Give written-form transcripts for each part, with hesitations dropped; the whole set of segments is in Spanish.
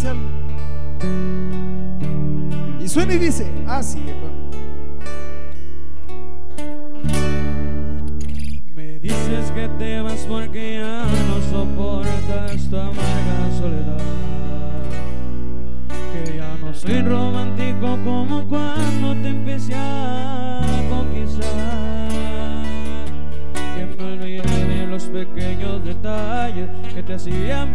especial. Y suena y dice así, Me dices que te vas porque ya no soportas tu amarga soledad, que ya no soy romántico como cuando te empecé a conquistar, que me olvidé de los pequeños detalles que te hacían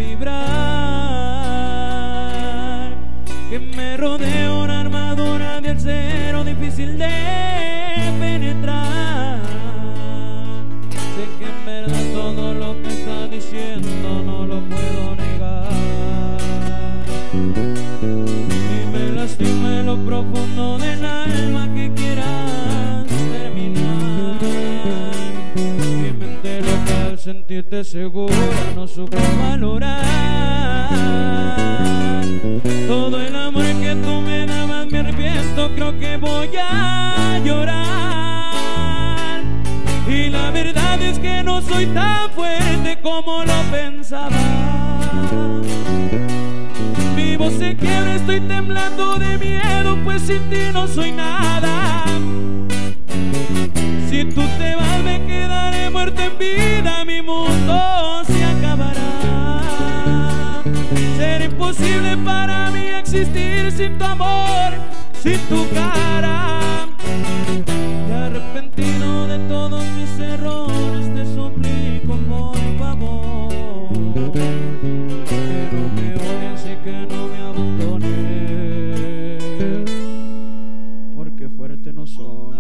vibrar, que me rodea una armadura de acero difícil de penetrar. Sé que en verdad todo lo que estás diciendo no lo puedo negar, y me lastima en lo profundo del alma que quieras terminar. Mi mente loca al sentirte segura no supo valorar todo el amor que tú me dabas. Me arrepiento, creo que voy a llorar, y la verdad es que no soy tan fuerte como lo pensaba. Mi voz se quiebra, estoy temblando de miedo, pues sin ti no soy nada. Si tú te vas me quedaré muerto en vida, mi mundo se acabará. Será imposible para mí existir sin tu amor, sin tu cara. Y arrepentido de todos mis errores te suplico por favor, que no me odies y que no me abandones, porque fuerte no soy.